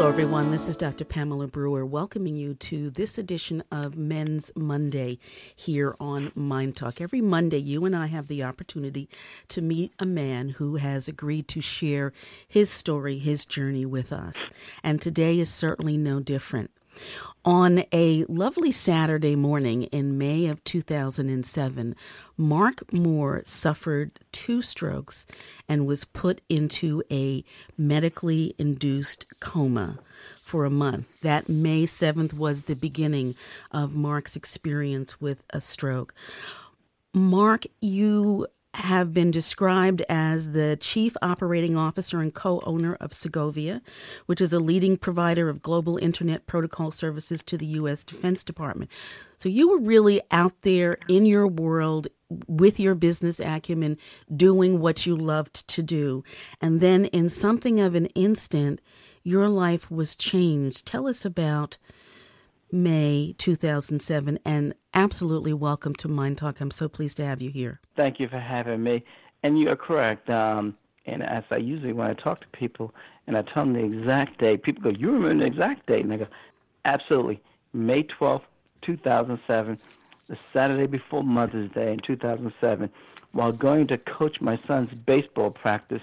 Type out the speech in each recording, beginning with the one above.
Hello, everyone. This is Dr. Pamela Brewer welcoming you to this edition of Men's Monday here on Mind Talk. Every Monday, you and I have the opportunity to meet a man who has agreed to share his story, his journey with us. And today is certainly no different. On a lovely Saturday morning in May of 2007, Mark Moore suffered 2 strokes and was put into a medically induced coma for a month. That May 7th was the beginning of Mark's experience with a stroke. Mark, you have been described as the chief operating officer and co-owner of Segovia, which is a leading provider of global internet protocol services to the U.S. Defense Department. So you were really out there in your world with your business acumen, doing what you loved to do. And then in something of an instant, your life was changed. Tell us about May 2007, and absolutely welcome to Mind Talk. I'm so pleased to have you here. Thank you for having me. And you are correct. And as I usually, when I talk to people and I tell them the exact date, people go, "You remember the exact date?" And I go, "Absolutely. May 12th, 2007, the Saturday before Mother's Day in 2007, while going to coach my son's baseball practice,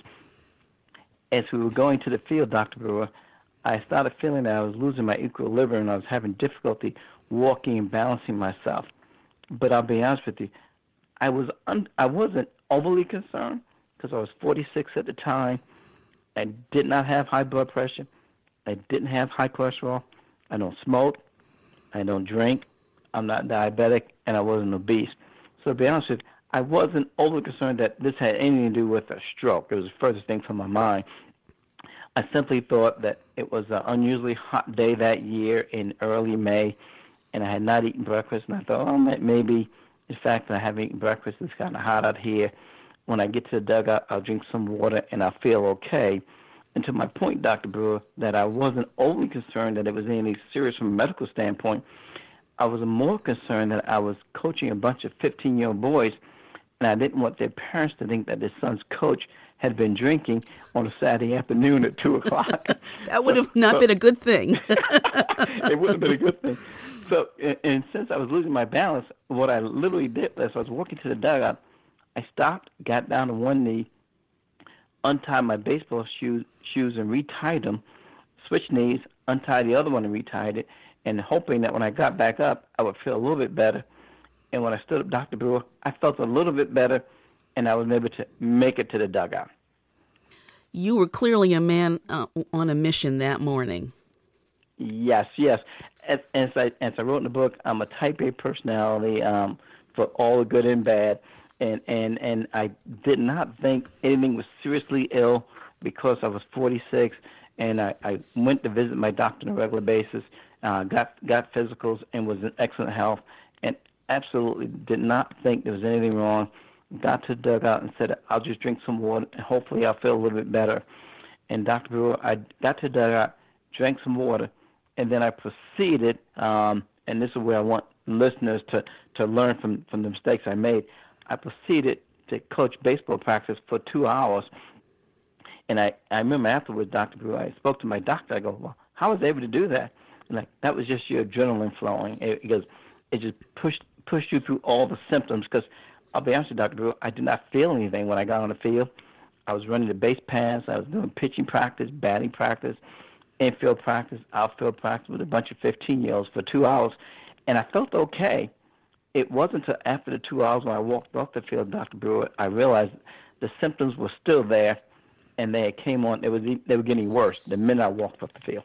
as we were going to the field, Dr. Brewer, I started feeling that I was losing my equilibrium and I was having difficulty walking and balancing myself. But I'll be honest with you, I wasn't overly concerned because I was 46 at the time. I did not have high blood pressure. I didn't have high cholesterol. I don't smoke. I don't drink. I'm not diabetic, and I wasn't obese. So to be honest with you, I wasn't overly concerned that this had anything to do with a stroke. It was the furthest thing from my mind. I simply thought that it was an unusually hot day that year in early May, and I had not eaten breakfast, and I thought, oh, maybe, in fact, I haven't eaten breakfast. It's kind of hot out here. When I get to the dugout, I'll drink some water, and I'll feel okay. And to my point, Dr. Brewer, that I wasn't overly concerned that it was anything serious from a medical standpoint. I was more concerned that I was coaching a bunch of 15-year-old boys, and I didn't want their parents to think that their son's coach had been drinking on a Saturday afternoon at 2 o'clock. That would have not been a good thing. It would have been a good thing. So, and since I was losing my balance, what I literally did was I was walking to the dugout. I stopped, got down on one knee, untied my baseball shoes and retied them, switched knees, untied the other one and retied it, and hoping that when I got back up, I would feel a little bit better. And when I stood up, Dr. Brewer, I felt a little bit better, and I was able to make it to the dugout. You were clearly a man on a mission that morning. Yes. As I wrote in the book, I'm a type A personality for all the good and bad, and I did not think anything was seriously ill because I was 46, and I went to visit my doctor on a regular basis, got physicals, and was in excellent health, and absolutely did not think there was anything wrong. Got to the dugout and said, I'll just drink some water, and hopefully I'll feel a little bit better. And Dr. Brewer, I got to the dugout, drank some water, and then I proceeded, and this is where I want listeners to learn from the mistakes I made. I proceeded to coach baseball practice for 2 hours. And I remember afterwards, Dr. Brewer, I spoke to my doctor. I go, well, how was I able to do that? And that was just your adrenaline flowing. It just pushed you through all the symptoms, because I'll be honest with you, Dr. Brewer, I did not feel anything when I got on the field. I was running the base paths. I was doing pitching practice, batting practice, infield practice, outfield practice with a bunch of 15-year-olds for 2 hours, and I felt okay. It wasn't until after the 2 hours when I walked off the field, Dr. Brewer, I realized the symptoms were still there, and they came on. They were getting worse the minute I walked off the field.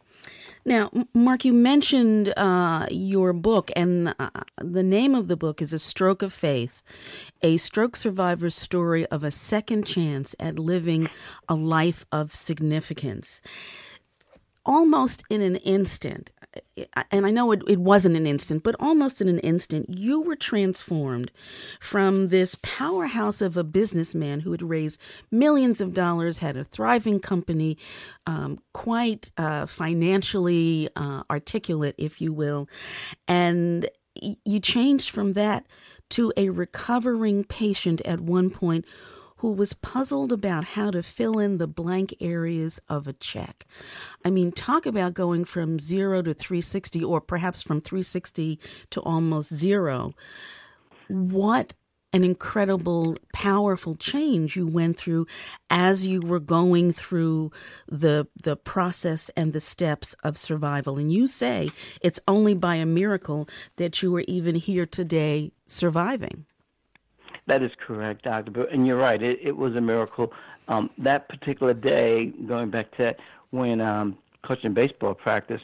Now, Mark, you mentioned your book, and the name of the book is A Stroke of Faith, a stroke survivor's story of a second chance at living a life of significance. Almost in an instant, and I know it wasn't an instant, but almost in an instant, you were transformed from this powerhouse of a businessman who had raised millions of dollars, had a thriving company, quite financially articulate, if you will, and you changed from that to a recovering patient at one point who was puzzled about how to fill in the blank areas of a check. I mean, talk about going from 0 to 360, or perhaps from 360 to almost 0. What an incredible, powerful change you went through as you were going through the process and the steps of survival. And you say it's only by a miracle that you are even here today surviving. That is correct, Dr. Bill. And you're right. It was a miracle. That particular day, going back to that, when coaching baseball practice,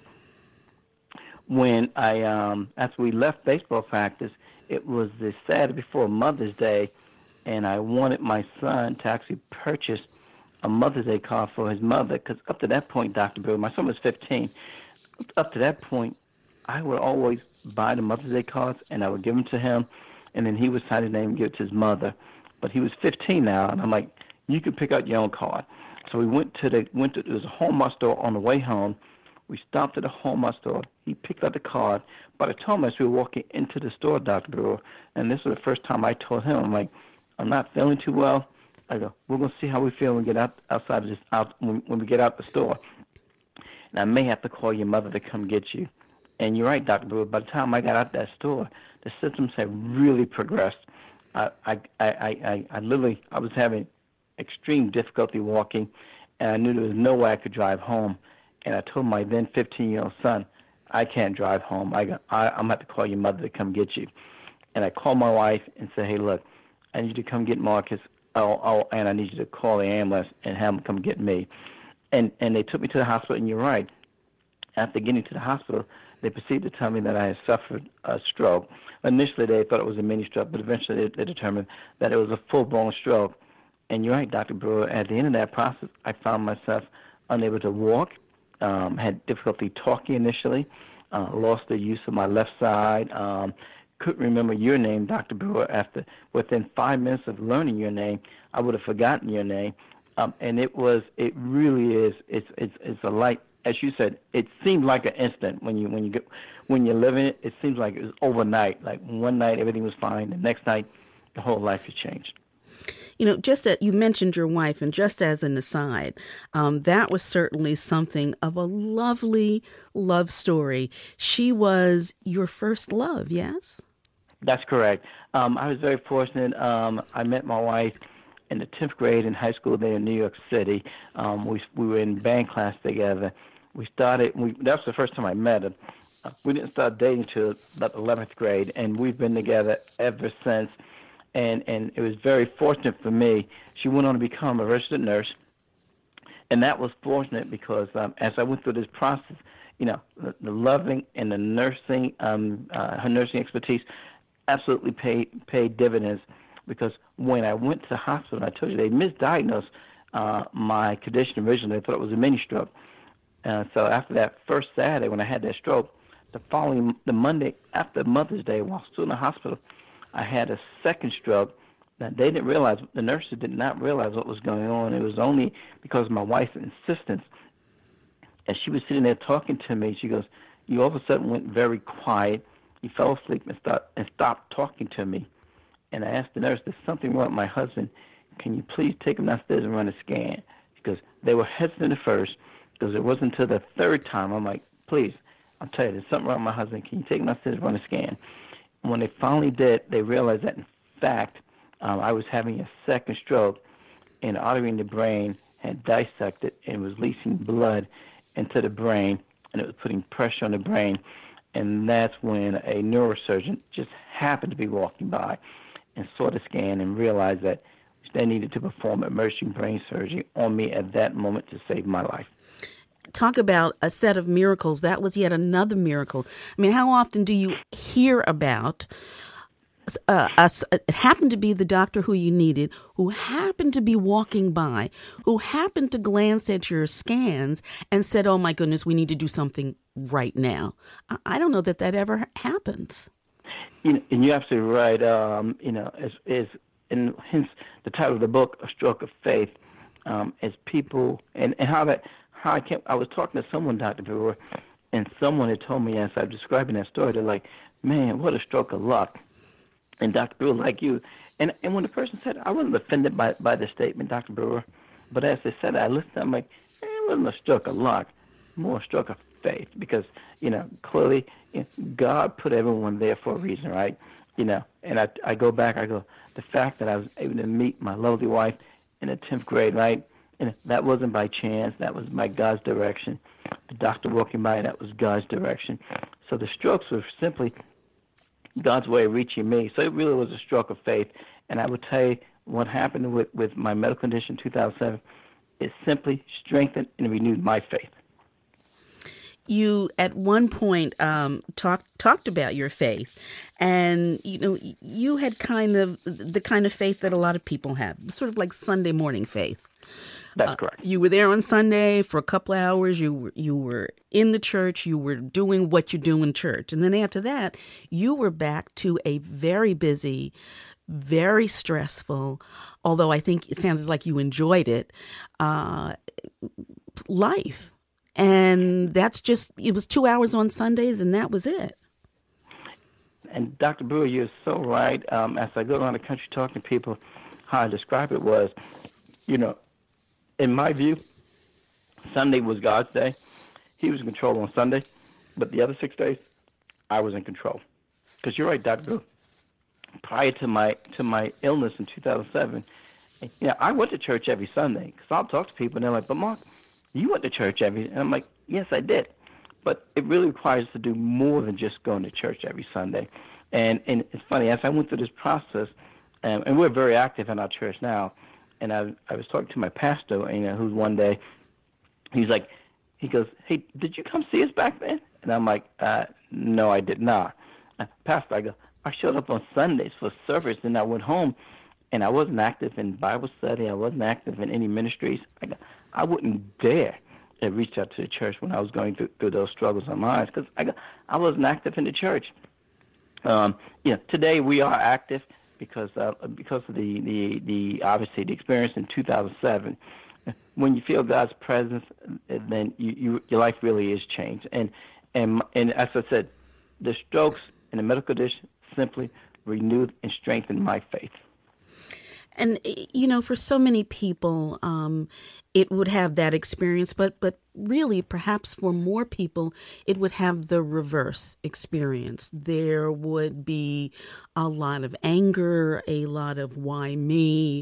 when after we left baseball practice, it was the Saturday before Mother's Day, and I wanted my son to actually purchase a Mother's Day card for his mother, because up to that point, Dr. Bill, my son was 15. Up to that point, I would always buy the Mother's Day cards, and I would give them to him, and then he would sign his name and give it to his mother. But he was 15 now, and I'm like, you can pick out your own card. So we went to there was a Hallmark store on the way home. We stopped at the Hallmark store. He picked out the card. By the time as we were walking into the store, Dr. Brewer, and this was the first time I told him, I'm like, I'm not feeling too well. I go, we're going to see how we feel when we get outside of this, when we get out the store. And I may have to call your mother to come get you. And you're right, Dr. Brewer, by the time I got out that store, the symptoms had really progressed. I was having extreme difficulty walking, and I knew there was no way I could drive home. And I told my then 15-year-old son, I can't drive home. I'm going to have to call your mother to come get you. And I called my wife and said, hey, look, I need you to come get Marcus, and I need you to call the ambulance and have them come get me. And they took me to the hospital, and you're right. After getting to the hospital, they proceeded to tell me that I had suffered a stroke. Initially, they thought it was a mini stroke, but eventually they determined that it was a full-blown stroke. And you're right, Dr. Brewer, at the end of that process, I found myself unable to walk, had difficulty talking initially, lost the use of my left side, couldn't remember your name, Dr. Brewer. Within 5 minutes of learning your name, I would have forgotten your name. And it really is, it's a light, as you said, it seemed like an instant when you're living it. It seems like it was overnight. Like one night everything was fine, the next night the whole life has changed. You know, you mentioned your wife, and just as an aside, that was certainly something of a lovely love story. She was your first love, yes? That's correct. I was very fortunate. I met my wife in the 10th grade in high school there in New York City. We were in band class together. That was the first time I met her. We didn't start dating until about 11th grade, and we've been together ever since. And it was very fortunate for me. She went on to become a registered nurse, and that was fortunate because as I went through this process, you know, the loving and the nursing, her nursing expertise absolutely paid dividends, because when I went to the hospital, I told you they misdiagnosed my condition originally. They thought it was a mini stroke. So after that first Saturday when I had that stroke, the Monday after Mother's Day, while still in the hospital, I had a second stroke. Now, the nurses did not realize what was going on. It was only because of my wife's insistence. As she was sitting there talking to me, she goes, you all of a sudden went very quiet. You fell asleep and stopped talking to me. And I asked the nurse, there's something wrong with my husband. Can you please take him downstairs and run a scan? Because they were hesitant at first, because it wasn't until the third time. I'm like, please, I'll tell you, there's something wrong with my husband. Can you take him downstairs and run a scan? When they finally did, they realized that, in fact, I was having a second stroke, and the artery in the brain had dissected and was leaching blood into the brain, and it was putting pressure on the brain. And that's when a neurosurgeon just happened to be walking by and saw the scan and realized that they needed to perform emergency brain surgery on me at that moment to save my life. Talk about a set of miracles. That was yet another miracle. I mean, how often do you hear about it happened to be the doctor who you needed, who happened to be walking by, who happened to glance at your scans and said, oh, my goodness, we need to do something right now? I don't know that ever happens. And you're absolutely right. And hence the title of the book, A Stroke of Faith, as people, and I was talking to someone, Dr. Brewer, and someone had told me as I was describing that story, they're like, man, what a stroke of luck. And Dr. Brewer, like you, and when the person said, I wasn't offended by the statement, Dr. Brewer, but as they said, I listened, I'm like, it wasn't a stroke of luck, more a stroke of faith, because, clearly God put everyone there for a reason, right? And I go back, the fact that I was able to meet my lovely wife in the 10th grade, right? And that wasn't by chance, that was by God's direction. The doctor walking by, that was God's direction. So the strokes were simply God's way of reaching me. So it really was a stroke of faith. And I would tell you what happened with my medical condition in 2007, it simply strengthened and renewed my faith. You at one point talked about your faith, and you had kind of the kind of faith that a lot of people have, sort of like Sunday morning faith. That's correct. You were there on Sunday for a couple of hours. You were in the church. You were doing what you do in church, and then after that, you were back to a very busy, very stressful, although I think it sounded like you enjoyed it, life. And it was 2 hours on Sundays, and that was it. And Dr. Brewer, you're so right. As I go around the country talking to people, how I describe it was, in my view, Sunday was God's day. He was in control on Sunday, but the other 6 days, I was in control. Because you're right, Dr. Brewer. Prior to my illness in 2007, I went to church every Sunday. Because I'll talk to people, and they're like, but Mark, you went to church and I'm like, yes, I did. But it really requires us to do more than just going to church every Sunday. And it's funny, as I went through this process, and we're very active in our church now, and I was talking to my pastor, who's one day, he goes, hey, did you come see us back then? And I'm like, no, I did not. Pastor, I go, I showed up on Sundays for service, and I went home, and I wasn't active in Bible study. I wasn't active in any ministries. I wouldn't dare reach out to the church when I was going through those struggles on mine, because I wasn't active in the church. Today we are active because of the obviously the experience in 2007. When you feel God's presence, then your life really is changed. And as I said, the strokes and the medical condition simply renewed and strengthened my faith. And, for so many people, it would have that experience, but really, perhaps for more people, it would have the reverse experience. There would be a lot of anger, a lot of why me,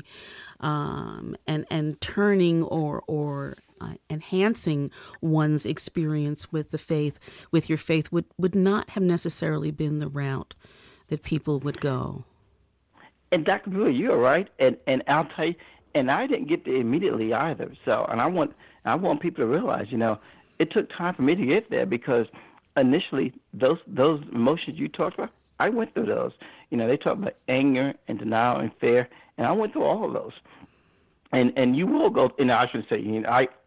and turning or enhancing one's experience with your faith would not have necessarily been the route that people would go. And Dr. Brewer, you're right, and I'll tell you, and I didn't get there immediately either. So, and I want people to realize, it took time for me to get there, because initially those emotions you talked about, I went through those. They talk about anger and denial and fear, and I went through all of those. And you will go, I shouldn't say,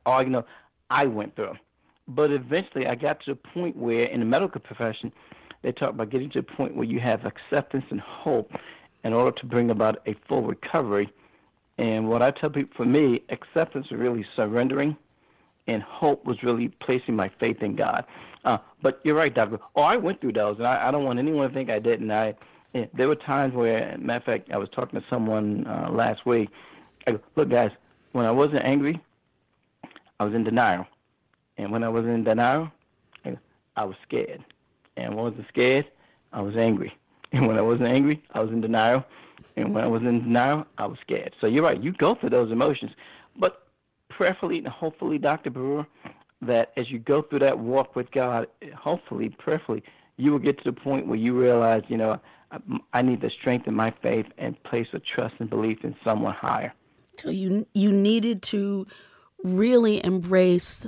I went through them. But eventually I got to the point where in the medical profession, they talk about getting to the point where you have acceptance and hope in order to bring about a full recovery. And what I tell people, for me, acceptance was really surrendering, and hope was really placing my faith in God. But you're right, Doctor. I went through those, and I don't want anyone to think I didn't. There were times where, matter of fact, I was talking to someone last week. I go, look, guys, when I wasn't angry, I was in denial. And when I was in denial, I was scared. And when I wasn't scared, I was angry. And when I wasn't angry, I was in denial. And when I was in denial, I was scared. So you're right. You go through those emotions. But prayerfully and hopefully, Dr. Brewer, that as you go through that walk with God, hopefully, prayerfully, you will get to the point where you realize, I need to strengthen my faith and place a trust and belief in someone higher. So you needed to really embrace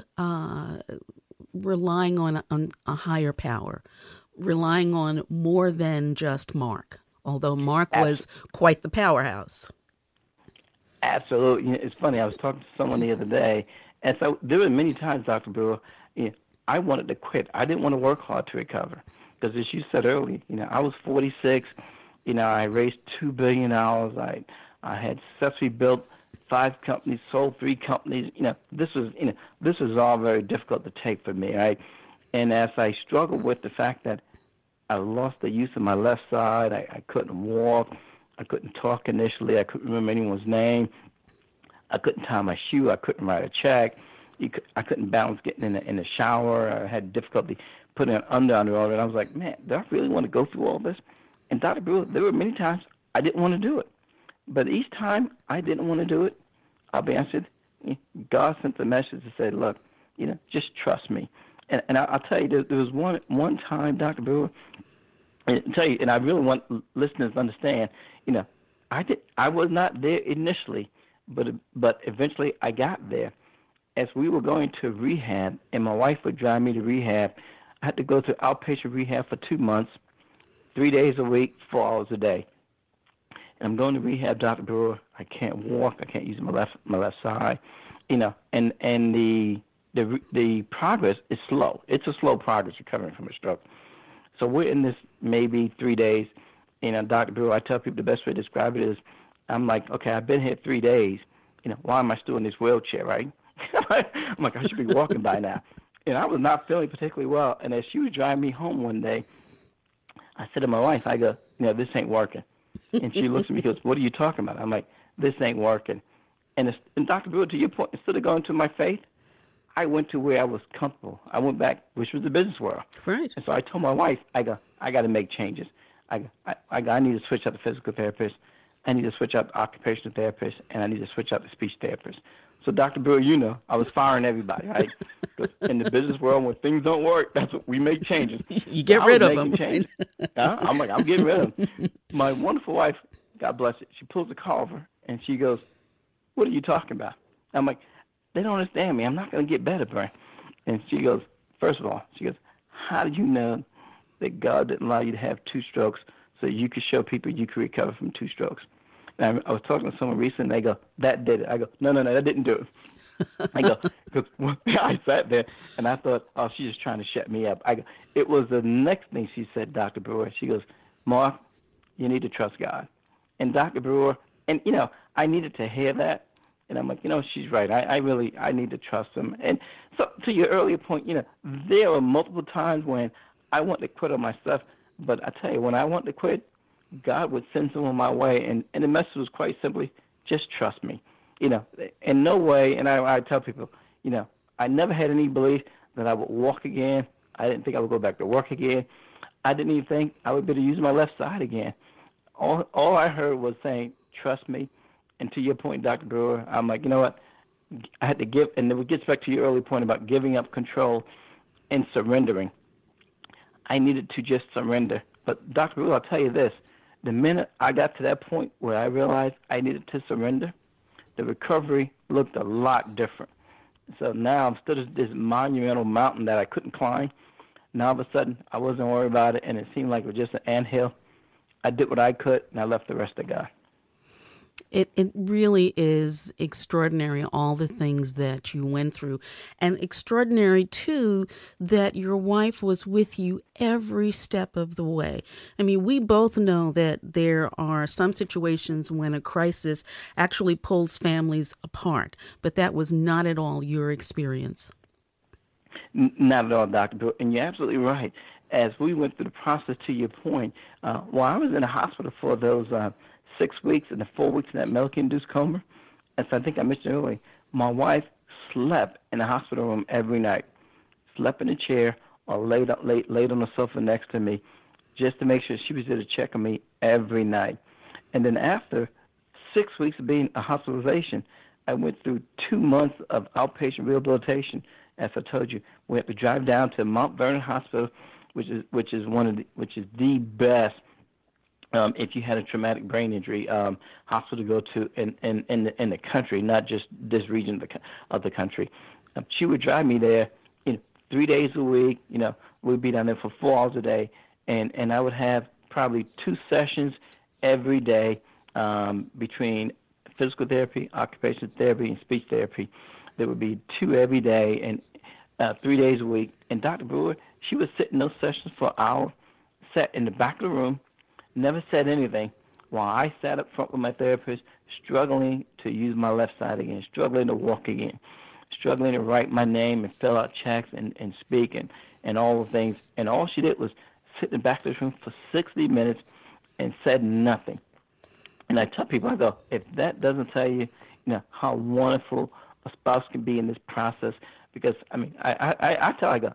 relying on a higher power, relying on more than just Mark, although Mark was quite the powerhouse. Absolutely. It's funny. I was talking to someone the other day, and so there were many times, Dr. Brewer, I wanted to quit. I didn't want to work hard to recover because, as you said earlier, I was 46. I raised $2 billion. I had successfully built 5 companies, sold 3 companies. This was all very difficult to take for me, right? And as I struggled with the fact that I lost the use of my left side. I couldn't walk. I couldn't talk initially. I couldn't remember anyone's name. I couldn't tie my shoe. I couldn't write a check. I couldn't balance getting in the shower. I had difficulty putting it under all of it. I was like, man, do I really want to go through all this? And Dr. Brewer, there were many times I didn't want to do it. But each time I didn't want to do it, I'll be honest with you, God sent a message to say, look, just trust me. And I'll tell you, there was one time, Dr. Brewer, and I really want listeners to understand, I was not there initially, but eventually I got there. As we were going to rehab, and my wife would drive me to rehab, I had to go to outpatient rehab for 2 months, 3 days a week, 4 hours a day. And I'm going to rehab, Dr. Brewer. I can't walk. I can't use my left side. And the progress is slow. It's a slow progress recovering from a stroke. So we're in this maybe 3 days. Dr. Brewer, I tell people the best way to describe it is, I'm like, okay, I've been here 3 days. Why am I still in this wheelchair, right? I'm like, I should be walking by now. And I was not feeling particularly well. And as she was driving me home one day, I said to my wife, I go, this ain't working. And she looks at me and goes, what are you talking about? I'm like, this ain't working. And Dr. Brewer, to your point, instead of going to my faith, I went to where I was comfortable. I went back, which was the business world. Right. And so I told my wife, I got to make changes. I need to switch out the physical therapist. I need to switch out the occupational therapist, and I need to switch out the speech therapist. So, Dr. Brewer, I was firing everybody, right? In the business world, when things don't work, that's what we make changes. You get rid of them. Right? I'm like, I'm getting rid of them. My wonderful wife, God bless it, she pulls the car over, and she goes, what are you talking about? I'm like, they don't understand me. I'm not going to get better, Brian. And she goes, first of all, how did you know that God didn't allow you to have 2 strokes so you could show people you could recover from 2 strokes? And I was talking to someone recently, and they go, that did it. I go, no, that didn't do it. I go, because I sat there, and I thought, oh, she's just trying to shut me up. I go, it was the next thing she said, Dr. Brewer. She goes, Mark, you need to trust God. And Dr. Brewer, and, I needed to hear that. And I'm like, she's right. I need to trust him. And so to your earlier point, there were multiple times when I wanted to quit on myself. But I tell you, when I wanted to quit, God would send someone my way. And the message was quite simply, just trust me. In no way, and I tell people, I never had any belief that I would walk again. I didn't think I would go back to work again. I didn't even think I would be able to use my left side again. All I heard was saying, trust me. And to your point, Dr. Brewer, I'm like, you know what? I had to give, and it gets back to your earlier point about giving up control and surrendering. I needed to just surrender. But Dr. Brewer, I'll tell you this. The minute I got to that point where I realized I needed to surrender, the recovery looked a lot different. So now I'm stood at this monumental mountain that I couldn't climb. Now all of a sudden, I wasn't worried about it, and it seemed like it was just an anthill. I did what I could, and I left the rest to God. It really is extraordinary, all the things that you went through. And extraordinary, too, that your wife was with you every step of the way. I mean, we both know that there are some situations when a crisis actually pulls families apart, but that was not at all your experience. Not at all, Dr. Bill. And you're absolutely right. As we went through the process, to your point, while I was in the hospital for those 6 weeks and the 4 weeks in that medically-induced coma, as I think I mentioned earlier, my wife slept in the hospital room every night, slept in a chair or laid on the sofa next to me just to make sure she was there to check on me every night. And then after 6 weeks of being a hospitalization, I went through 2 months of outpatient rehabilitation. As I told you, we had to drive down to Mount Vernon Hospital, which is the best if you had a traumatic brain injury hospital to go to in the country, not just this region of the country. She would drive me there, 3 days a week. We'd be down there for 4 hours a day, and I would have probably 2 sessions every day between physical therapy, occupational therapy, and speech therapy. There would be 2 every day and 3 days a week. And Dr. Brewer, she would sit in those sessions for an hour, sat in the back of the room, never said anything, while I sat up front with my therapist, struggling to use my left side again, struggling to walk again, struggling to write my name and fill out checks and speak and all the things. And all she did was sit in the back of this room for 60 minutes and said nothing. And I tell people, I go, if that doesn't tell you, how wonderful a spouse can be in this process, because I tell, I go,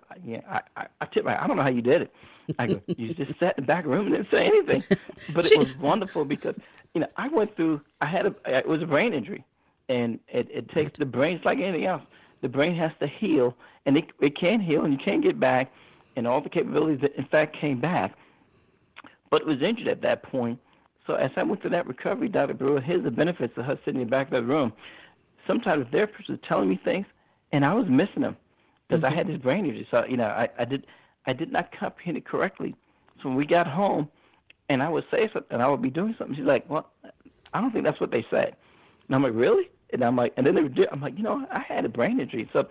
I tip my, I don't know how you did it. I go, you just sat in the back room and didn't say anything, but it was wonderful because I went through, it was a brain injury, and it takes the brain, it's like anything else. The brain has to heal, and it can heal, and you can't get back, and all the capabilities that in fact came back, but it was injured at that point. So as I went through that recovery, Dr. Brewer, here's the benefits of her sitting in the back of the room. Sometimes the therapist was telling me things, and I was missing them because I had this brain injury. So I did not comprehend it correctly. So when we got home, and I would say something, and I would be doing something, she's like, "Well, I don't think that's what they said." And I'm like, "Really?" And I'm like, and then I'm like, I had a brain injury. So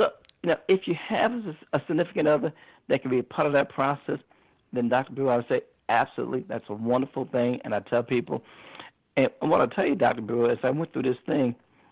if you have a significant other that can be a part of that process, then Dr. Brewer, I would say, absolutely, that's a wonderful thing. And I tell people, and what I tell you, Dr. Brewer, is I went through this thing,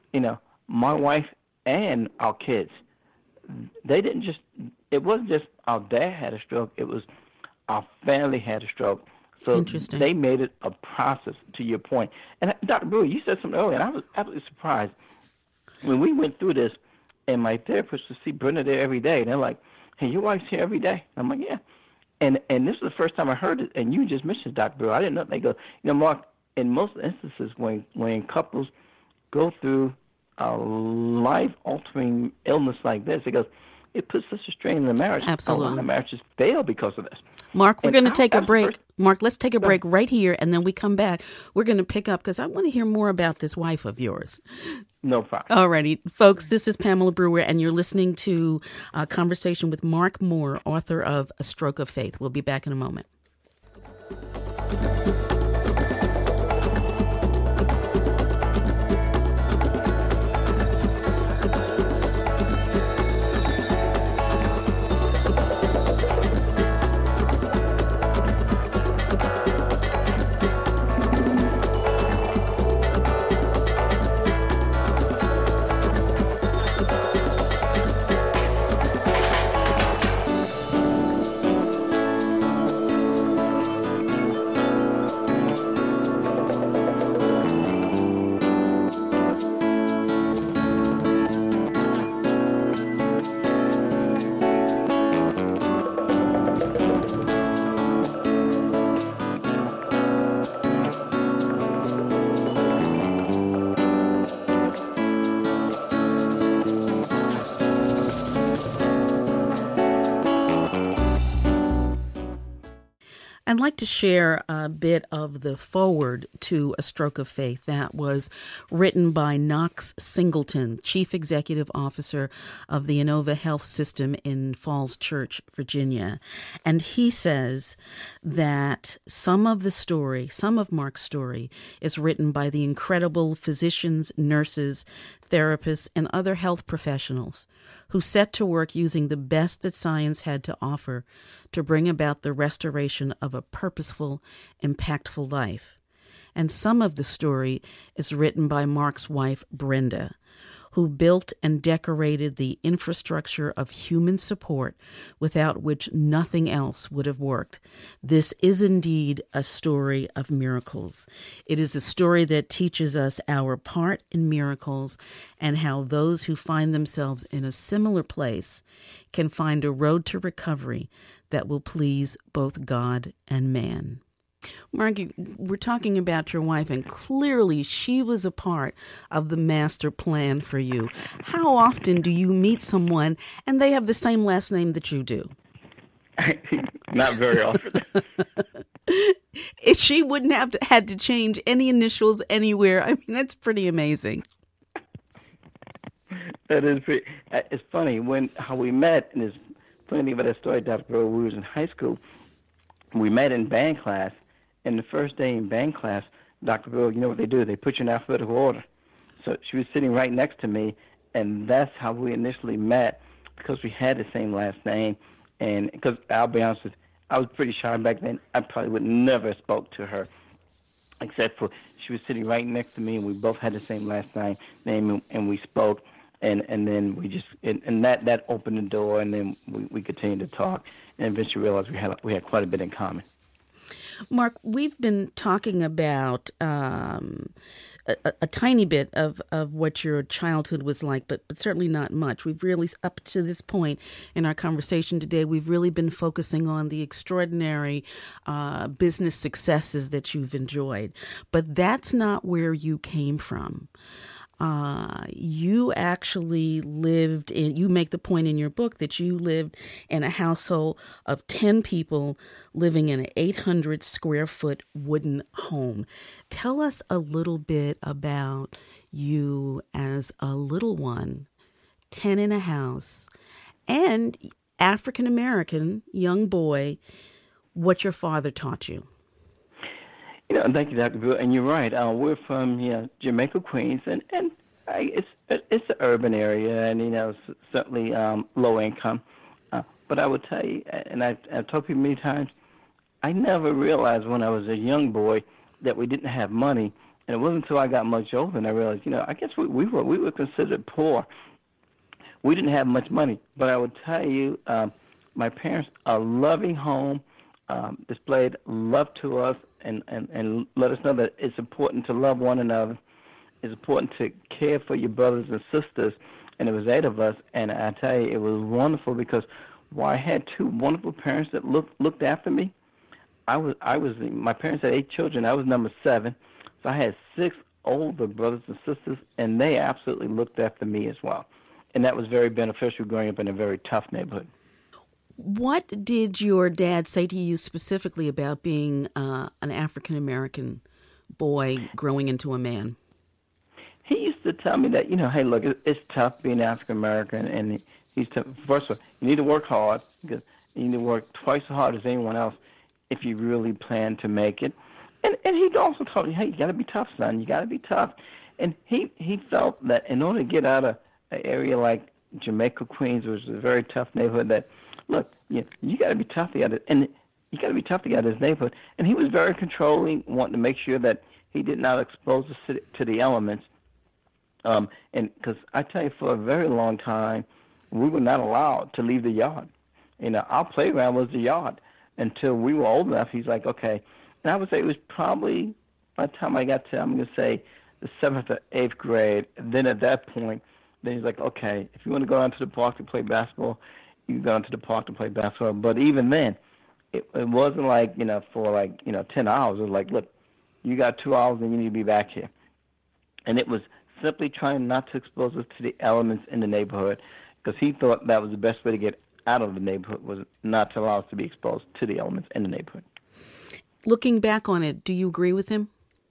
my wife and our kids, they didn't just, it wasn't just our dad had a stroke, it was our family had a stroke. So they made it a process, to your point. And Dr. Brewer, you said something earlier, and I was absolutely surprised. When we went through this, and my therapist would see Brenda there every day, and they're like, "Hey, your wife's here every day?" I'm like, "Yeah." And this is the first time I heard it, and you just mentioned Dr. Brewer. I didn't know. They go, Mark, in most instances when couples go through a life-altering illness like this, it puts such a strain in the marriage. Absolutely. The marriages fail because of this. Mark, we're going to take a break. Mark, let's take a break right here, and then we come back. We're going to pick up, because I want to hear more about this wife of yours. No problem. All righty. Folks, this is Pamela Brewer, and you're listening to a conversation with Mark Moore, author of A Stroke of Faith. We'll be back in a moment. I'd like to share a bit of the foreword to A Stroke of Faith that was written by Knox Singleton, Chief Executive Officer of the Inova Health System in Falls Church, Virginia. And he says that some of Mark's story is written by the incredible physicians, nurses, therapists, and other health professionals who set to work using the best that science had to offer to bring about the restoration of a purposeful, impactful life. And some of the story is written by Mark's wife, Brenda, who built and decorated the infrastructure of human support without which nothing else would have worked. This is indeed a story of miracles. It is a story that teaches us our part in miracles and how those who find themselves in a similar place can find a road to recovery that will please both God and man. Mark, we're talking about your wife, and clearly she was a part of the master plan for you. How often do you meet someone and they have the same last name that you do? Not very often. She wouldn't have had to change any initials anywhere. I mean, that's pretty amazing. That is pretty. It's funny how we met, and there's plenty about that story, Dr. Brewer. We was in high school. We met in band class. And the first day in band class, Dr. Brewer, you know what they do? They put you in alphabetical order. So she was sitting right next to me, and that's how we initially met, because we had the same last name. And because I'll be honest with you, I was pretty shy back then. I probably would never have spoke to her, except for she was sitting right next to me, and we both had the same last name, and we spoke. And then we just, and that opened the door, and then we continued to talk. and eventually realized we had quite a bit in common. Mark, we've been talking about a tiny bit of what your childhood was like, but certainly not much. We've really, up to this point in our conversation today, we've really been focusing on the extraordinary business successes that you've enjoyed. But that's not where you came from. You actually lived in, you make the point in your book that you lived in a household of 10 people living in an 800 square foot wooden home. Tell us a little bit about you as a little one, 10 in a house, and African American young boy, what your father taught you. Thank you, Dr. Bill. And you're right. We're from Jamaica, Queens, and it's an urban area, and certainly low income. But I would tell you, and I've told people many times, I never realized when I was a young boy that we didn't have money, and it wasn't until I got much older and I realized, I guess we were considered poor. We didn't have much money, but I would tell you, my parents, a loving home, displayed love to us. And let us know that it's important to love one another. It's important to care for your brothers and sisters. And it was 8 of us. And I tell you, it was wonderful because while I had 2 wonderful parents that looked after me, my parents had 8 children. I was number 7. So I had 6 older brothers and sisters, and they absolutely looked after me as well. And that was very beneficial growing up in a very tough neighborhood. What did your dad say to you specifically about being an African-American boy growing into a man? He used to tell me that, hey, look, it's tough being African-American, and he's tough. First of all, you need to work hard, because you need to work twice as hard as anyone else if you really plan to make it. And he also told me, hey, you got to be tough, son. You got to be tough. And he felt that in order to get out of an area like Jamaica, Queens, which is a very tough neighborhood, that look, you got to be tough to get it, and you got to be tough to get out of his neighborhood. And he was very controlling, wanting to make sure that he did not expose us to the elements. And because I tell you, for a very long time, we were not allowed to leave the yard. Our playground was the yard until we were old enough. He's like, okay. And I would say it was probably by the time I got to, I'm going to say, the 7th or 8th grade. And then at that point, then he's like, okay, if you want to go down to the park to play basketball, you go into the park to play basketball. But even then, it wasn't like, for 10 hours. It was like, look, you got 2 hours and you need to be back here. And it was simply trying not to expose us to the elements in the neighborhood, because he thought that was the best way to get out of the neighborhood, was not to allow us to be exposed to the elements in the neighborhood. Looking back on it, do you agree with him?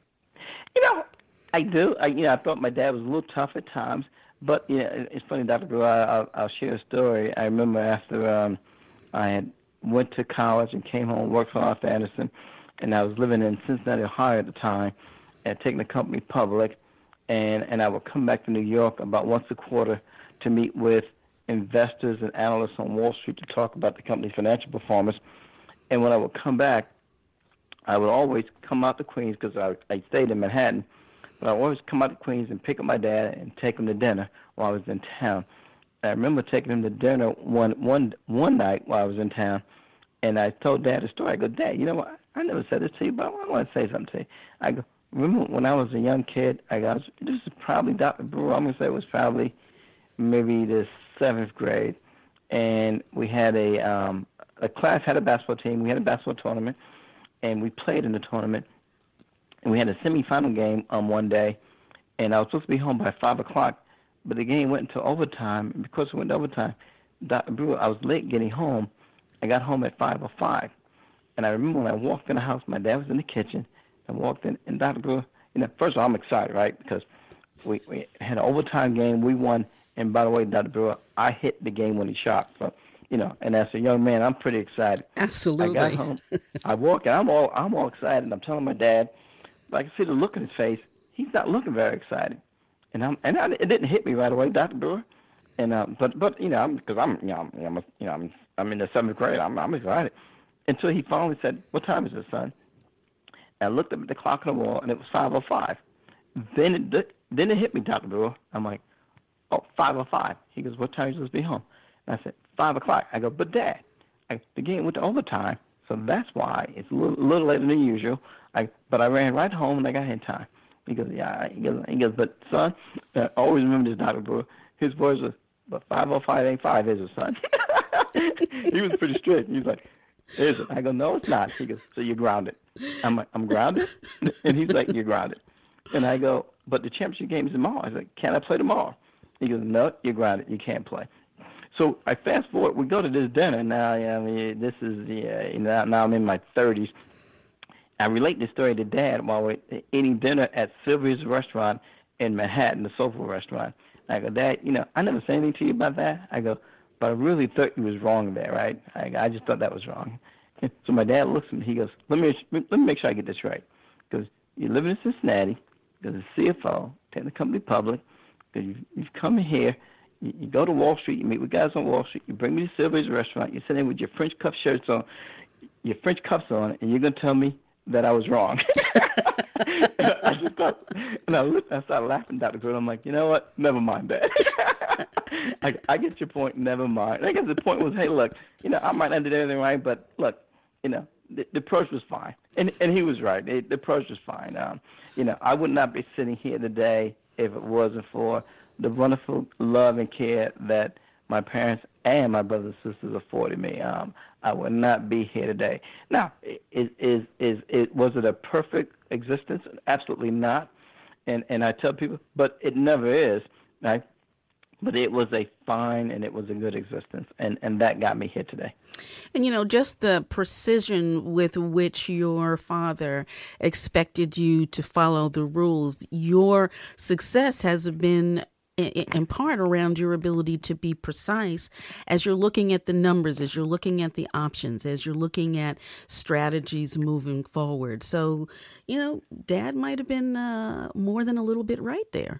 I do. I thought my dad was a little tough at times. But, it's funny, Dr. Brewer, I'll share a story. I remember after I had went to college and came home, worked for Arthur Anderson, and I was living in Cincinnati, Ohio at the time, and taking the company public, and I would come back to New York about once a quarter to meet with investors and analysts on Wall Street to talk about the company's financial performance. And when I would come back, I would always come out to Queens, because I stayed in Manhattan. But I would always come out to Queens and pick up my dad and take him to dinner while I was in town. And I remember taking him to dinner one night while I was in town, and I told Dad a story. I go, Dad, you know what? I never said this to you, but I want to say something to you. I go, remember when I was a young kid, this is probably Dr. Brewer, I'm going to say it was probably maybe the 7th grade, and we had a class had a basketball team. We had a basketball tournament, and we played in the tournament. And we had a semifinal game one day, and I was supposed to be home by 5 o'clock, but the game went into overtime. And because it went into overtime, Dr. Brewer, I was late getting home. I got home at 5:05. And I remember when I walked in the house, my dad was in the kitchen. I walked in, and Dr. Brewer, first of all, I'm excited, right? Because we had an overtime game. We won. And by the way, Dr. Brewer, I hit the game-winning shot. So, and as a young man, I'm pretty excited. Absolutely. I got home. I walk, and I'm all excited. And I'm telling my dad, I can see the look in his face. He's not looking very excited, it didn't hit me right away, Dr. Brewer. And but I'm in the 7th grade. I'm excited. Until he finally said, "What time is it, son?" And I looked up at the clock on the wall, and it was 5:05. Then it hit me, Dr. Brewer. I'm like, oh, 5:05. He goes, "What time are you supposed to be home?" And I said, 5 o'clock. I go, "But Dad, The game went to overtime, so that's why it's a little later than usual. But I ran right home and I got here in time. He goes, yeah. He goes, but son, always remember this, Dr. Brewer. His voice was, but 505 ain't 5, is it, son? He was pretty strict. He's like, is it? I go, no, it's not. He goes, so you're grounded. I'm like, I'm grounded? And he's like, you're grounded. And I go, but the championship game is tomorrow. I was like, can I play tomorrow? He goes, no, you're grounded. You can't play. So I fast forward. We go to this dinner now. I mean, this is now I'm in my 30s. I relate this story to Dad while we're eating dinner at Sylvia's restaurant in Manhattan, the Soulful restaurant. I go, Dad, I never said anything to you about that. I go, but I really thought you was wrong there, right? I just thought that was wrong. So my dad looks at me. He goes, let me make sure I get this right. Because you live in Cincinnati. Because the CFO, take the company public. Because you've come here. You go to Wall Street. You meet with guys on Wall Street. You bring me to Sylvia's restaurant. You sit there with your French cuff shirts on, your French cuffs on, and you're going to tell me that I was wrong. I just thought, and I started laughing, Dr. Brewer. I'm like, you know what? Never mind that. I get your point. Never mind. I guess the point was, hey, look, I might not do everything right, but look, the approach was fine, and he was right. The approach was fine. I would not be sitting here today if it wasn't for the wonderful love and care that my parents and my brothers and sisters afforded me. I would not be here today. Now, was it a perfect existence? Absolutely not. And I tell people, but it never is, right? But it was a fine and it was a good existence, and that got me here today. And, just the precision with which your father expected you to follow the rules, your success has been in part around your ability to be precise as you're looking at the numbers, as you're looking at the options, as you're looking at strategies moving forward. So, Dad might have been more than a little bit right there.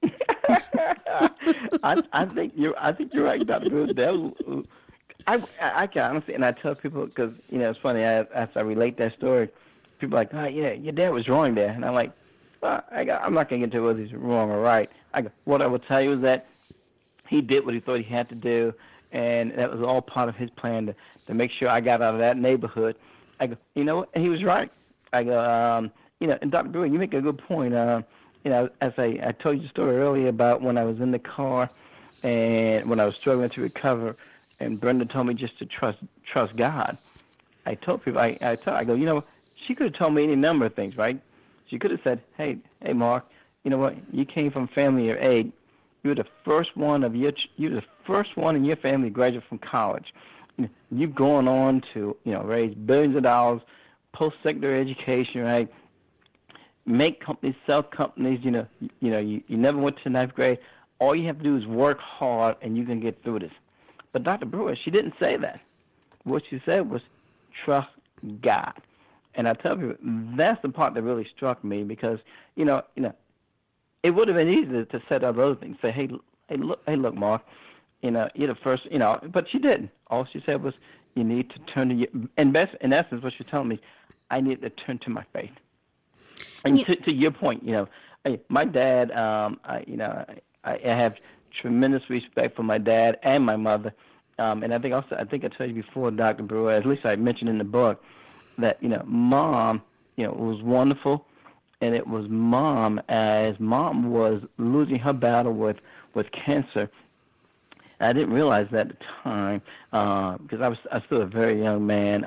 I think you're right, Dr. Brewer. I can honestly, and I tell people because it's funny. As I relate that story, people are like, oh yeah, your dad was wrong there, and I'm like, well, I'm not gonna get into whether he's wrong or right. What I will tell you is that he did what he thought he had to do, and that was all part of his plan to make sure I got out of that neighborhood. I go, what? And he was right. I go, and Dr. Brewer, you make a good point. As I told you the story earlier about when I was in the car and when I was struggling to recover, and Brenda told me just to trust God. I told people, I go, she could have told me any number of things, right? She could have said, hey, Mark, you know what? You came from family of 8. You were the first one in your family to graduate from college. You've gone on to, raise billions of dollars, post-secondary education, right? Make companies, sell companies. You never went to 9th grade. All you have to do is work hard, and you can get through this. But Dr. Brewer, she didn't say that. What she said was trust God. And I tell people that's the part that really struck me because, it would have been easy to set up other things. Say, hey, look, Mark, you're the first, but she didn't. All she said was, you need to turn to your, in essence, what she's telling me, I need to turn to my faith. And to your point, my dad, I have tremendous respect for my dad and my mother. And I think I told you before, Dr. Brewer, at least I mentioned in the book, that, Mom, was wonderful. And it was Mom, as Mom was losing her battle with cancer. I didn't realize that at the time because I was still a very young man.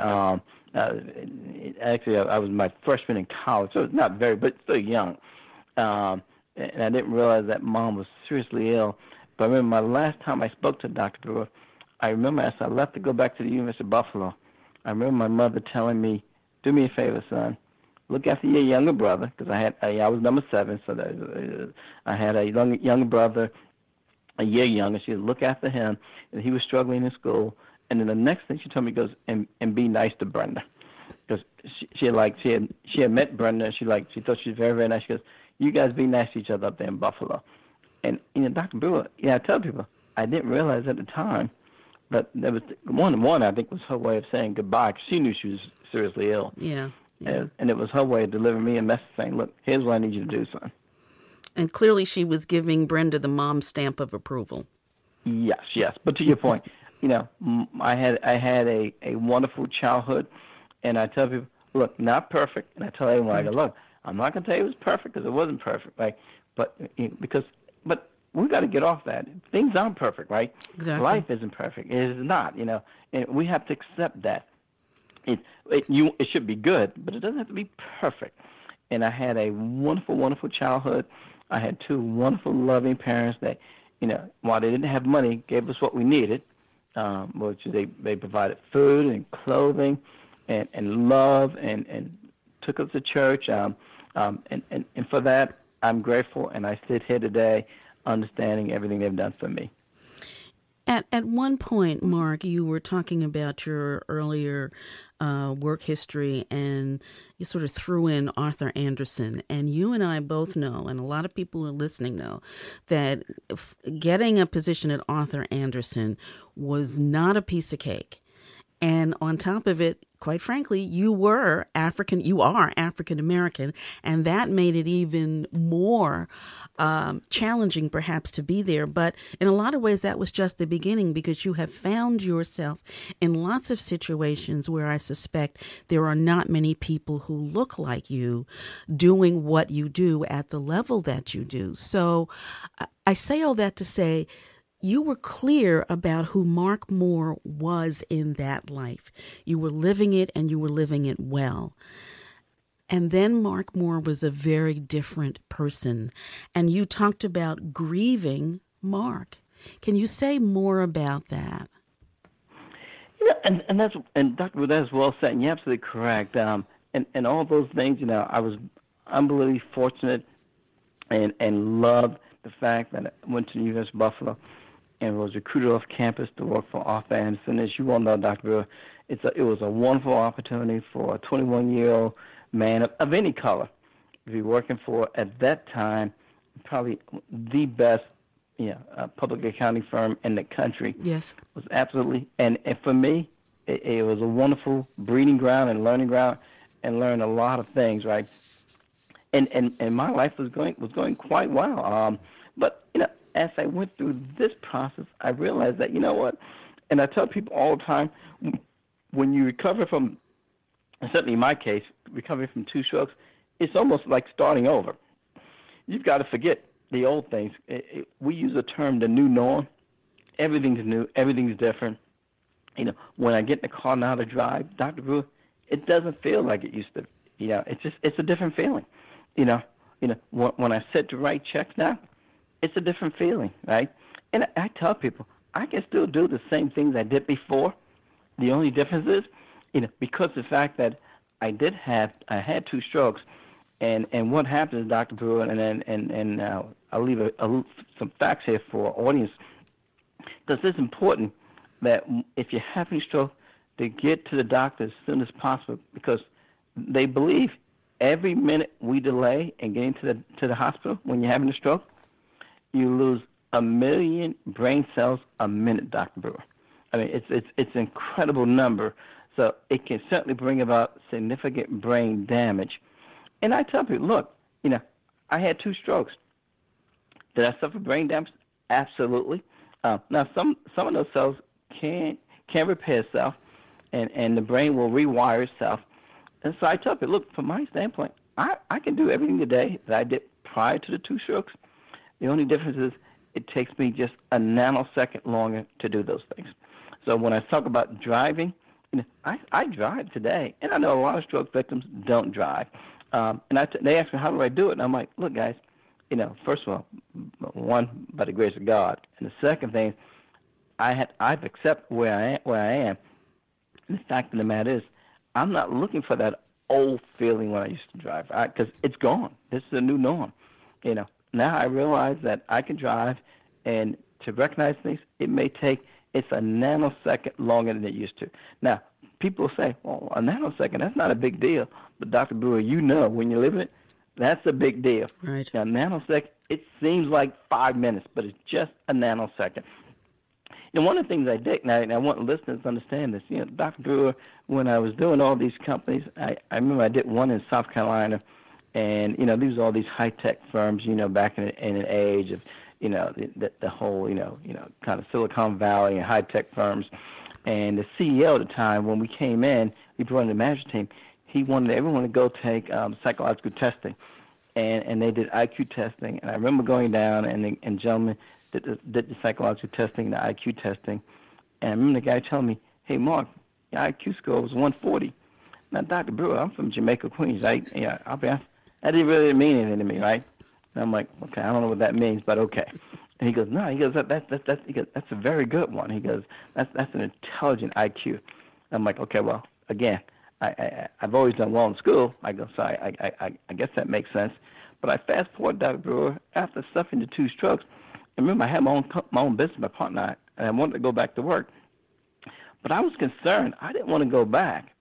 Actually, I was my freshman in college, so it's not very, but still young. And I didn't realize that Mom was seriously ill. But I remember my last time I spoke to Dr. Brewer, I remember as I left to go back to the University of Buffalo, I remember my mother telling me, do me a favor, son. Look after your younger brother, because I was number 7, so I had a younger brother, a year younger. She said, look after him, and he was struggling in school. And then the next thing she told me goes, and be nice to Brenda, because she had met Brenda, and she thought she was very, very nice. She goes, you guys be nice to each other up there in Buffalo. And Dr. Brewer, I tell people, I didn't realize at the time, but there was one I think was her way of saying goodbye, because she knew she was seriously ill. Yeah. And it was her way of delivering me a message saying, look, here's what I need you to do, son. And clearly she was giving Brenda the mom stamp of approval. Yes. But to your point, I had a wonderful childhood, and I tell people, look, not perfect, and I tell everyone, I go, look, I'm not going to tell you it was perfect because it wasn't perfect, right? But but we got to get off that. Things aren't perfect, right? Exactly. Life isn't perfect. It is not, and we have to accept that. It should be good, but it doesn't have to be perfect. And I had a wonderful, wonderful childhood. I had two wonderful, loving parents that, while they didn't have money, gave us what we needed, which they provided food and clothing and love and took us to church. And for that, I'm grateful, and I sit here today understanding everything they've done for me. At one point, Mark, you were talking about your earlier work history, and you sort of threw in Arthur Andersen. And you and I both know, and a lot of people who are listening know, that getting a position at Arthur Andersen was not a piece of cake. And on top of it, quite frankly, you are African American, and that made it even more challenging perhaps to be there. But in a lot of ways, that was just the beginning, because you have found yourself in lots of situations where I suspect there are not many people who look like you doing what you do at the level that you do. So I say all that to say, you were clear about who Mark Moore was in that life. You were living it, and you were living it well. And then Mark Moore was a very different person. And you talked about grieving Mark. Can you say more about that? And Dr. That's well said, and you're absolutely correct. And all those things, I was unbelievably fortunate and loved the fact that I went to the University of Buffalo and was recruited off campus to work for Arthur Andersen. As you all know, Dr. Brewer, it was a wonderful opportunity for a 21-year-old man of any color to be working for, at that time, probably the best public accounting firm in the country. Yes. It was absolutely, and for me, it was a wonderful breeding ground and learning ground, and learned a lot of things, right? And my life was going quite well. But as I went through this process, I realized that, what, and I tell people all the time, when you recover from, certainly in my case, recovering from two strokes, it's almost like starting over. You've got to forget the old things. We use the term the new norm. Everything's new. Everything's different. When I get in the car now to drive, Dr. Brewer, it doesn't feel like it used to. It's a different feeling. When I sit to write checks now, it's a different feeling, right? And I tell people, I can still do the same things I did before. The only difference is, because of the fact that I had two strokes, and what happens, Dr. Brewer, and I'll leave some facts here for our audience, because it's important that if you're having a stroke, to get to the doctor as soon as possible, because they believe every minute we delay in getting to the hospital when you're having a stroke, you lose 1 million brain cells a minute, Dr. Brewer. I mean, it's an incredible number. So it can certainly bring about significant brain damage. And I tell people, look, I had two strokes. Did I suffer brain damage? Absolutely. Now, some of those cells can repair itself, and the brain will rewire itself. And so I tell people, look, from my standpoint, I can do everything today that I did prior to the two strokes. The only difference is it takes me just a nanosecond longer to do those things. So when I talk about driving, I drive today, and I know a lot of stroke victims don't drive. And they ask me, how do I do it? And I'm like, look, guys, first of all, one, by the grace of God. And the second thing, I've accepted where I am. And the fact of the matter is, I'm not looking for that old feeling when I used to drive, because it's gone. This is a new norm, Now I realize that I can drive, and to recognize things, it's a nanosecond longer than it used to. Now, people say, well, a nanosecond, that's not a big deal. But Dr. Brewer, when you're living it, that's a big deal. Right. Now, nanosecond, it seems like 5 minutes, but it's just a nanosecond. One of the things I did, and I want listeners to understand this, Dr. Brewer, when I was doing all these companies, I remember I did one in South Carolina, and, these are all these high-tech firms, back in an age of, the whole, kind of Silicon Valley and high-tech firms. And the CEO at the time, when we came in, we brought in the management team, he wanted everyone to go take psychological testing. And they did IQ testing. And I remember going down, and gentlemen did the psychological testing, the IQ testing. And I remember the guy telling me, "Hey, Mark, your IQ score was 140. Now, Dr. Brewer, I'm from Jamaica, Queens, right? Yeah, I'll be honest, that didn't really mean anything to me, right?" And I'm like, "Okay, I don't know what that means, but okay." And he goes, "No," he goes, that's a very good one. He goes, that's an intelligent IQ. I'm like, "Okay, well, again, I've always done well in school." I go, "So I guess that makes sense." But I fast forward, Dr. Brewer, after suffering the 2 strokes, and remember I had my own business, my partner, and I wanted to go back to work. But I was concerned. I didn't want to go back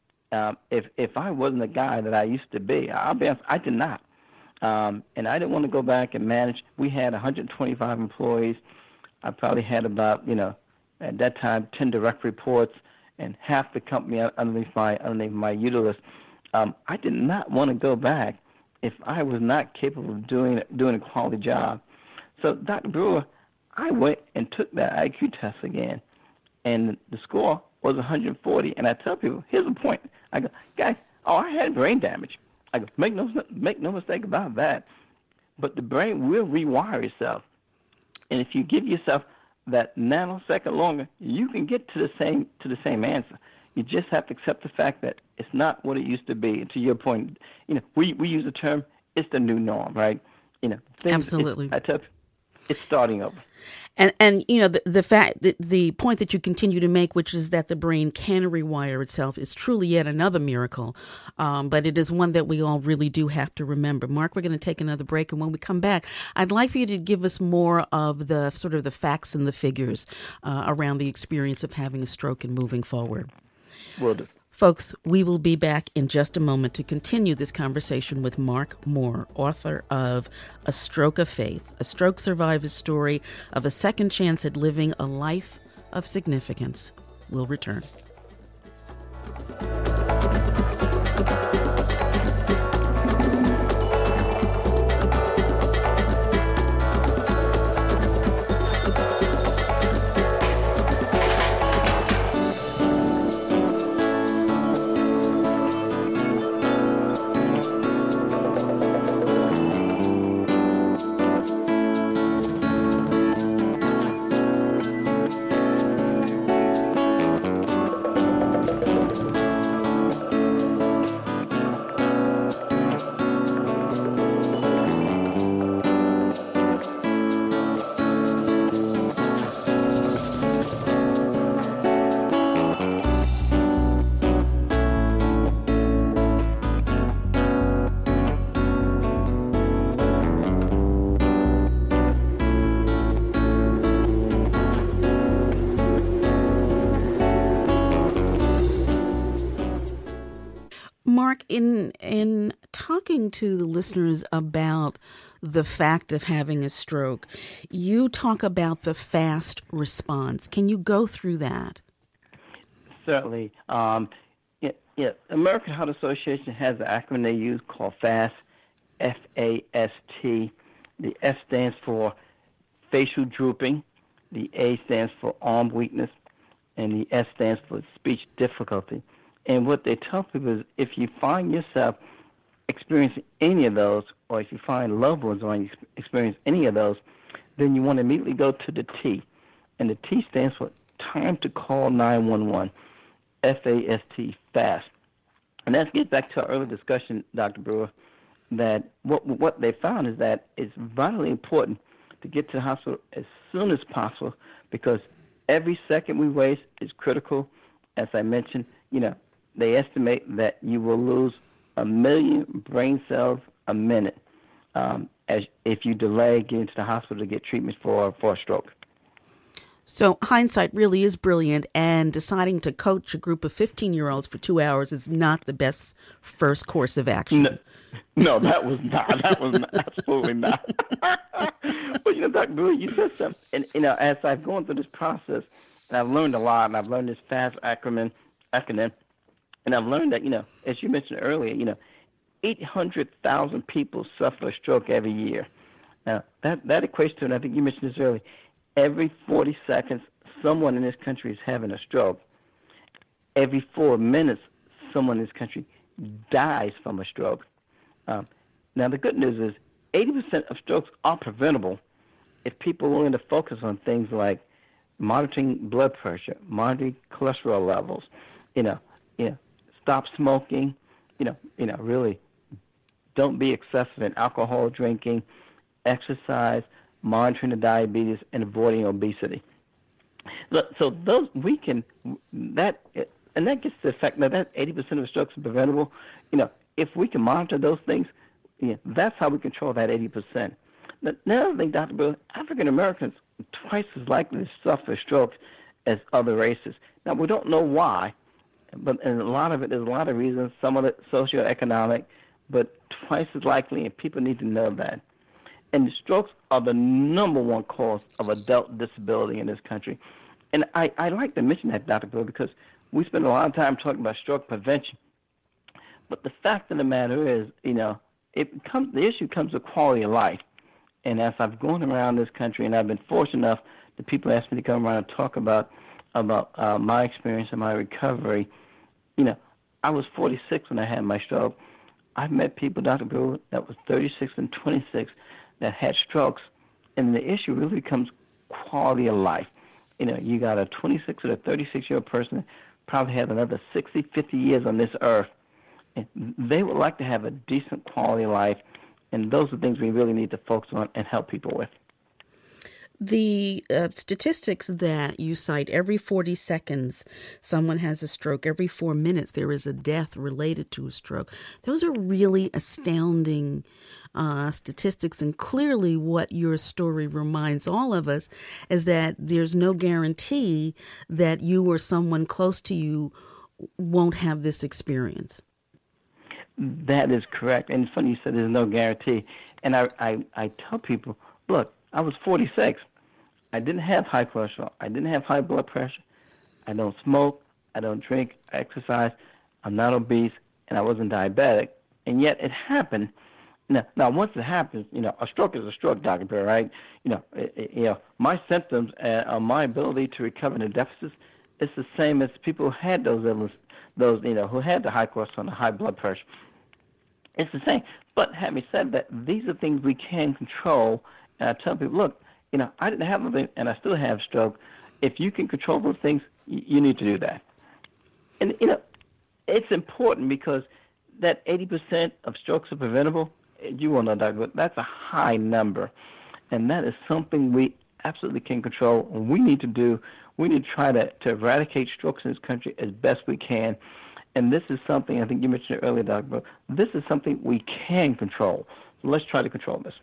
if I wasn't the guy that I used to be. I'll be honest, I did not. And I didn't want to go back and manage. We had 125 employees. I probably had about, at that time, 10 direct reports and half the company underneath my uterus. I did not want to go back if I was not capable of doing a quality job. So, Dr. Brewer, I went and took that IQ test again, and the score was 140. And I tell people, here's the point. I go, "Guys, I had brain damage." I go, make no mistake about that. But the brain will rewire itself. And if you give yourself that nanosecond longer, you can get to the same answer. You just have to accept the fact that it's not what it used to be. And to your point, we use the term, it's the new norm, right? Absolutely. I tell people, it's starting over. And the fact that the point that you continue to make, which is that the brain can rewire itself, is truly yet another miracle. But it is one that we all really do have to remember. Mark, we're going to take another break, and when we come back, I'd like for you to give us more of the sort of the facts and the figures around the experience of having a stroke and moving forward. Will do. Folks, we will be back in just a moment to continue this conversation with Mark Moore, author of A Stroke of Faith, a stroke survivor's story of a second chance at living a life of significance. We'll return. Mark, in talking to the listeners about the fact of having a stroke, you talk about the FAST response. Can you go through that? Certainly. American Heart Association has an acronym they use called FAST, F-A-S-T. The F stands for facial drooping, the A stands for arm weakness, and the S stands for speech difficulty. And what they tell people is if you find yourself experiencing any of those, or if you find loved ones or you experience any of those, then you want to immediately go to the T. And the T stands for time to call 911, F-A-S-T, FAST. And that gets back to our earlier discussion, Dr. Brewer, that what they found is that it's vitally important to get to the hospital as soon as possible because every second we waste is critical. As I mentioned, they estimate that you will lose 1 million brain cells a minute as if you delay getting to the hospital to get treatment for a stroke. So hindsight really is brilliant, and deciding to coach a group of 15-year-olds for 2 hours is not the best first course of action. No, that was not. That was not, absolutely not. But, Dr. Brewer, you said something. And, as I've gone through this process, and I've learned a lot, and I've learned this FAST acronym, and I've learned that, as you mentioned earlier, 800,000 people suffer a stroke every year. Now, that equates to, and I think you mentioned this earlier, every 40 seconds, someone in this country is having a stroke. Every 4 minutes, someone in this country dies from a stroke. Now, the good news is 80% of strokes are preventable if people are willing to focus on things like monitoring blood pressure, monitoring cholesterol levels, stop smoking, really don't be excessive in alcohol drinking, exercise, monitoring the diabetes, and avoiding obesity. So those we can that and that gets to the fact that 80% of strokes are preventable. If we can monitor those things, that's how we control that 80%. Another thing, Dr. Bill, African Americans are twice as likely to suffer strokes as other races. Now, we don't know why, and a lot of it, there's a lot of reasons, some of it socioeconomic, but twice as likely, and people need to know that. And strokes are the number one cause of adult disability in this country. And I like to mention that, Dr. Bill, because we spend a lot of time talking about stroke prevention. But the fact of the matter is, the issue comes with quality of life. And as I've gone around this country, and I've been fortunate enough that people ask me to come around and talk about my experience and my recovery, I was 46 when I had my stroke. I've met people, Dr. Brewer, that was 36 and 26 that had strokes. And the issue really becomes quality of life. You got a 26 or a 36-year-old person that probably has another 60, 50 years on this earth. And they would like to have a decent quality of life. And those are things we really need to focus on and help people with. The statistics that you cite, every 40 seconds, someone has a stroke. Every 4 minutes, there is a death related to a stroke. Those are really astounding statistics. And clearly what your story reminds all of us is that there's no guarantee that you or someone close to you won't have this experience. That is correct. And it's funny you said there's no guarantee. And I tell people, look, I was 46. I didn't have high cholesterol. I didn't have high blood pressure. I don't smoke. I don't drink. I exercise. I'm not obese. And I wasn't diabetic. And yet it happened. Now once it happens, a stroke is a stroke, Dr. Bear, right? My symptoms and my ability to recover the deficits is the same as people who had those illnesses, who had the high cholesterol and the high blood pressure. It's the same. But having said that, these are things we can control. And I tell people, look, I didn't have anything, and I still have stroke. If you can control those things, you need to do that. And, it's important because that 80% of strokes are preventable. You will know, Dr. That's a high number. And that is something we absolutely can control. And we need to do. We need to try to eradicate strokes in this country as best we can. And this is something, I think you mentioned it earlier, Dr. Bill, this is something we can control. So let's try to control this.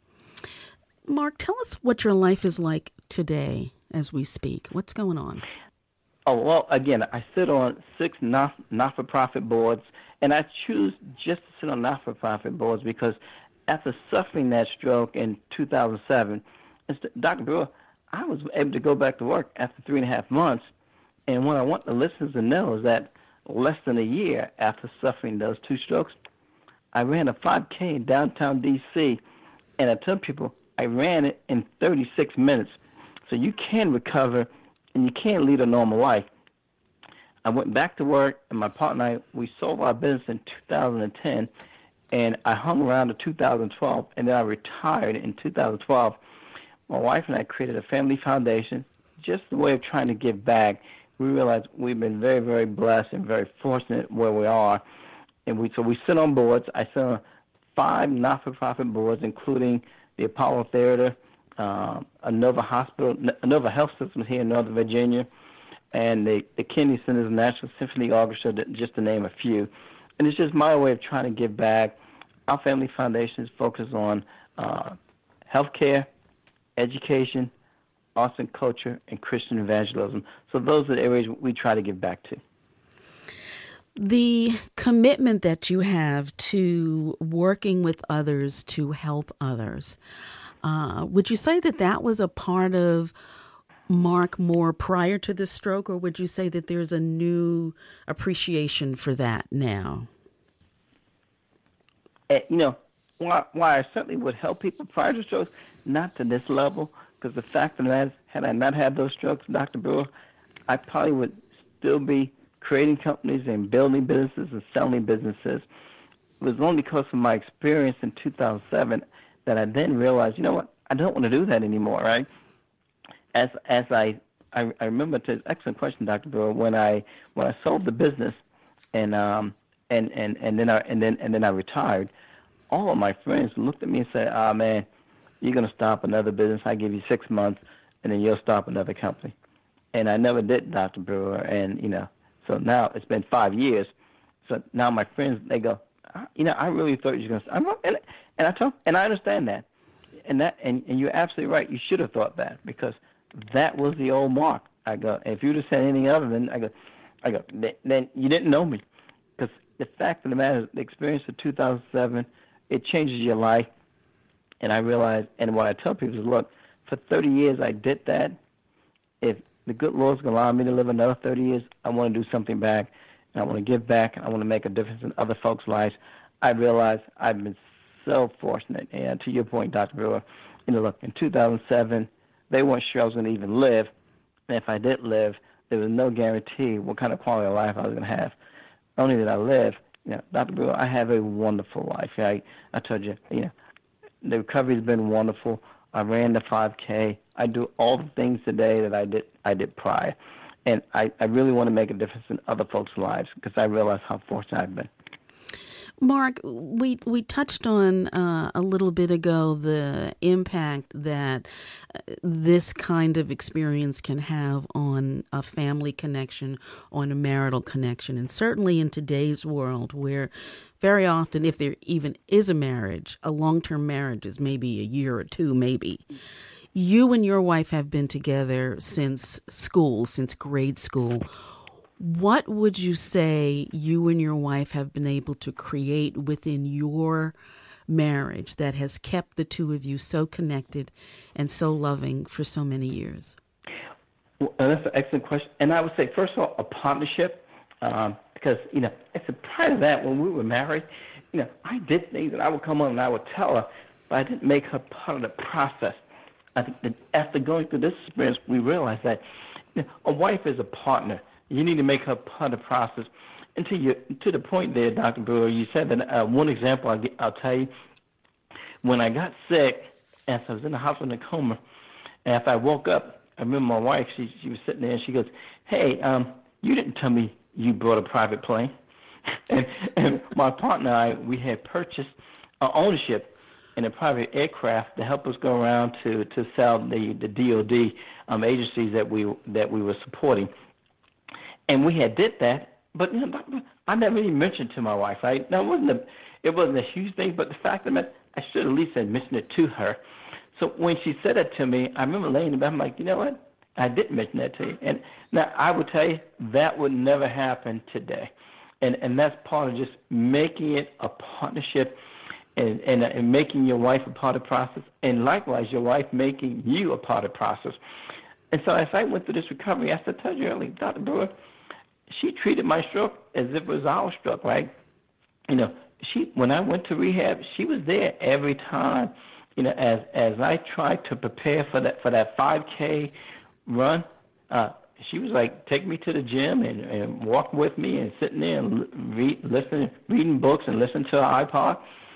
Mark, tell us what your life is like today as we speak. What's going on? Oh, well, again, I sit on 6 not-for-profit boards, and I choose just to sit on not-for-profit boards because after suffering that stroke in 2007, Dr. Brewer, I was able to go back to work after 3.5 months. And what I want the listeners to know is that less than a year after suffering those 2 strokes, I ran a 5K in downtown D.C., and I tell people I ran it in 36 minutes. So you can recover, and you can lead a normal life. I went back to work, and my partner and I, we sold our business in 2010, and I hung around to 2012, and then I retired in 2012. My wife and I created a family foundation, just a way of trying to give back. We realized we've been very, very blessed and very fortunate where we are. And we sit on boards. I sit on 5 not-for-profit boards, including the Apollo Theater, Nova Hospital, Nova Health System here in Northern Virginia, and the Kennedy Center's National Symphony Orchestra, just to name a few. And it's just my way of trying to give back. Our family foundation is focused on healthcare, education, arts and culture, and Christian evangelism. So those are the areas we try to give back to. The commitment that you have to working with others to help others, would you say that was a part of Mark Moore prior to the stroke, or would you say that there's a new appreciation for that now? why I certainly would help people prior to strokes, not to this level, because the fact of the matter is, had I not had those strokes, Dr. Brewer, I probably would still be creating companies and building businesses and selling businesses. It was only because of my experience in 2007 that I then realized, you know what, I don't want to do that anymore, right? As I remember, it's an excellent question, Dr. Brewer, when I sold the business and then I retired, all of my friends looked at me and said, "Ah, man, you're going to stop another business. I give you 6 months, and then you'll stop another company." And I never did, Dr. Brewer. And, so now it's been 5 years. So now my friends, they go, I really thought you were going to stop. And I understand that. And you're absolutely right. You should have thought that, because that was the old Mark. I go, if you'd have said anything other than, I go, then you didn't know me. Because the fact of the matter is, the experience of 2007, it changes your life. And I realize, and what I tell people is, look, for 30 years I did that. If the good Lord's going to allow me to live another 30 years, I want to do something back. And I want to give back. And I want to make a difference in other folks' lives. I realize I've been so fortunate. And to your point, Dr. Brewer, look, in 2007, they weren't sure I was going to even live. And if I did live, there was no guarantee what kind of quality of life I was going to have. Only that I live. Dr. Brewer, I have a wonderful life. I told you, the recovery's been wonderful. I ran the 5K. I do all the things today that I did prior. And I really want to make a difference in other folks' lives, because I realize how fortunate I've been. Mark, we touched on a little bit ago the impact that this kind of experience can have on a family connection, on a marital connection. And certainly in today's world, where very often, if there even is a marriage, a long-term marriage is maybe a year or two, maybe. You and your wife have been together since school, since grade school. What would you say you and your wife have been able to create within your marriage that has kept the two of you so connected and so loving for so many years? Well, that's an excellent question. And I would say, first of all, a partnership, because, it's a part of that when we were married. I did things that I would come on and I would tell her, but I didn't make her part of the process. I think that after going through this experience, we realized that a wife is a partner. You need to make her part of the process. And to the point there, Dr. Brewer, you said that one example I'll tell you. When I got sick, as I was in the hospital in a coma, and after I woke up, I remember my wife, she was sitting there, and she goes, "Hey, you didn't tell me you brought a private plane." and my partner and I, we had purchased ownership in a private aircraft to help us go around to sell the DOD agencies that we were supporting. And we had did that, but I never even mentioned to my wife. Right? Now it wasn't a huge thing, but the fact of it, I should at least have mentioned it to her. So when she said it to me, I remember laying in bed. I'm like, you know what? I didn't mention that to you. And now I would tell you that would never happen today. And that's part of just making it a partnership, and making your wife a part of the process, and likewise your wife making you a part of the process. And so as I went through this recovery, as I told you earlier, Dr. Brewer, she treated my stroke as if it was our stroke, right? When I went to rehab, she was there every time. As I tried to prepare for that 5K run, she was like, take me to the gym and walk with me and sitting there and reading books and listening to her iPod.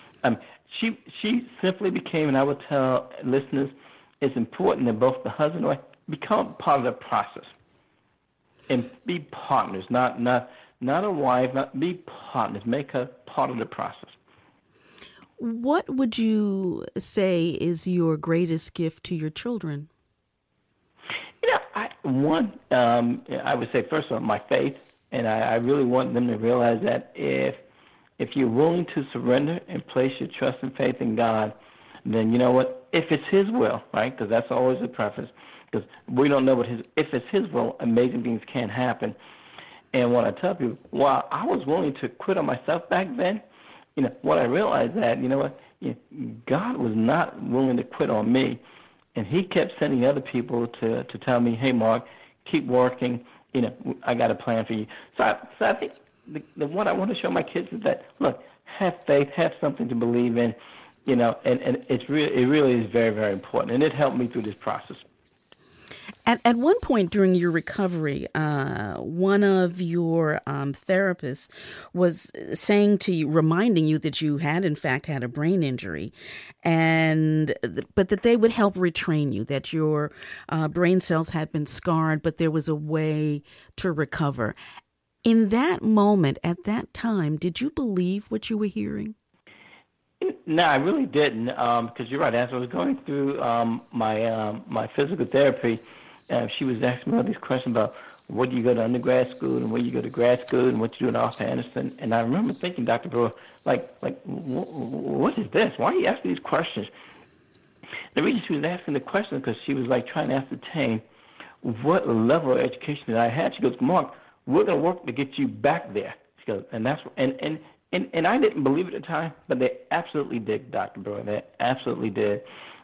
She simply became, and I would tell listeners, it's important that both the husband and wife become part of the process and be partners, not a wife, be partners. Make her part of the process. What would you say is your greatest gift to your children? I would say, first of all, my faith, and I really want them to realize that if you're willing to surrender and place your trust and faith in God, then you know what? If it's His will, right? Because that's always the preface. Because we don't know if it's His will, amazing things can happen. And what I tell people, while I was willing to quit on myself back then, what I realized that, God was not willing to quit on me. And He kept sending other people to tell me, hey, Mark, keep working. I got a plan for you. So I think what I want to show my kids is that, look, have faith, have something to believe in, and it really is very, very important, and it helped me through this process. At one point during your recovery, one of your therapists was saying to you, reminding you that you had in fact had a brain injury, but that they would help retrain you, that your brain cells had been scarred, but there was a way to recover. In that moment, at that time, did you believe what you were hearing? No, I really didn't, because you're right. As I was going through my physical therapy, she was asking me all these questions about what do you go to undergrad school and where you go to grad school and what you do in Arthur Anderson. And I remember thinking, Dr. Brewer, what is this? Why are you asking these questions? The reason she was asking the question because she was trying to ascertain what level of education that I had. She goes, Mark, we're going to work to get you back there. She goes, and that's and I didn't believe it at the time, but they absolutely did, Dr. Brewer. They absolutely did.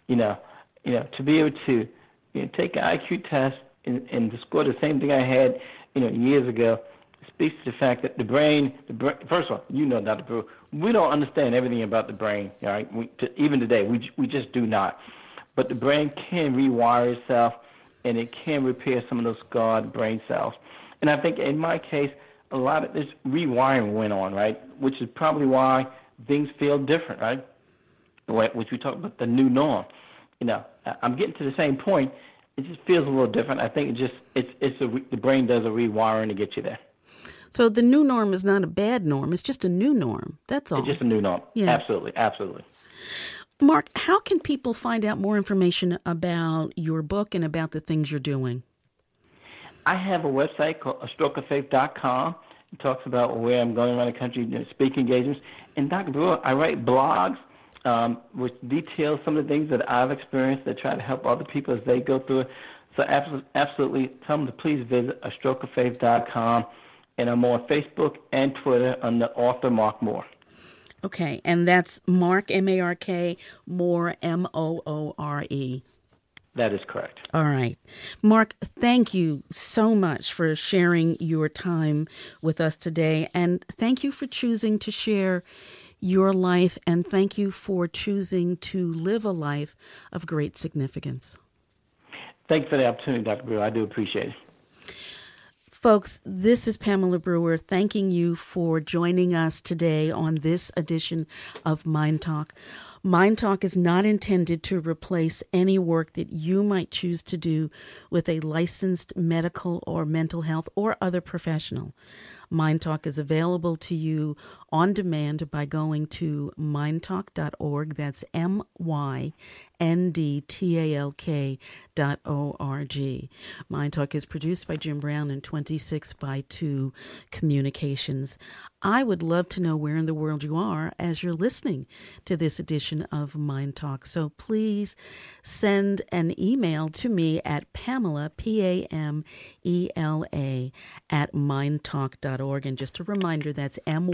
To be able to take an IQ test and to score the same thing I had, years ago, speaks to the fact that the brain, first of all, Dr. Brewer, we don't understand everything about the brain, all right? Even today, we just do not. But the brain can rewire itself, and it can repair some of those scarred brain cells. And I think in my case, a lot of this rewiring went on, right? Which is probably why things feel different, right? Which we talk about the new norm. I'm getting to the same point. It just feels a little different. I think the brain does a rewiring to get you there. So the new norm is not a bad norm. It's just a new norm. That's all. It's just a new norm. Yeah. Absolutely. Absolutely. Mark, how can people find out more information about your book and about the things you're doing? I have a website called astrokeoffaith.com. It talks about where I'm going around the country, speaking engagements. And Dr. Brewer, I write blogs which detail some of the things that I've experienced that try to help other people as they go through it. So absolutely tell them to please visit astrokeoffaith.com. And I'm on Facebook and Twitter under author Mark Moore. Okay, and that's Mark, M-A-R-K, Moore, M-O-O-R-E. That is correct. All right. Mark, thank you so much for sharing your time with us today. And thank you for choosing to share your life. And thank you for choosing to live a life of great significance. Thanks for the opportunity, Dr. Brewer. I do appreciate it. Folks, this is Pamela Brewer thanking you for joining us today on this edition of Mind Talk. Mind Talk is not intended to replace any work that you might choose to do with a licensed medical or mental health or other professional. Mind Talk is available to you on demand by going to mindtalk.org. That's MYNDTALK.org. Mind Talk is produced by Jim Brown and 26x2 Communications. I would love to know where in the world you are as you're listening to this edition of Mind Talk. So please send an email to me at Pamela, Pamela, at mindtalk.org. And just a reminder, that's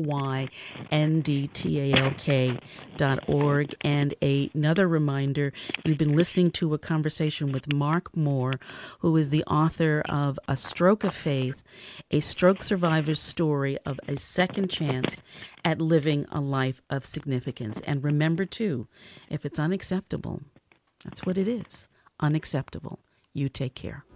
MYNDTALK.org. And another reminder, you've been listening to a conversation with Mark Moore, who is the author of A Stroke of Faith, a stroke survivor's story of a second chance at living a life of significance. And remember, too, if it's unacceptable, that's what it is, unacceptable. You take care.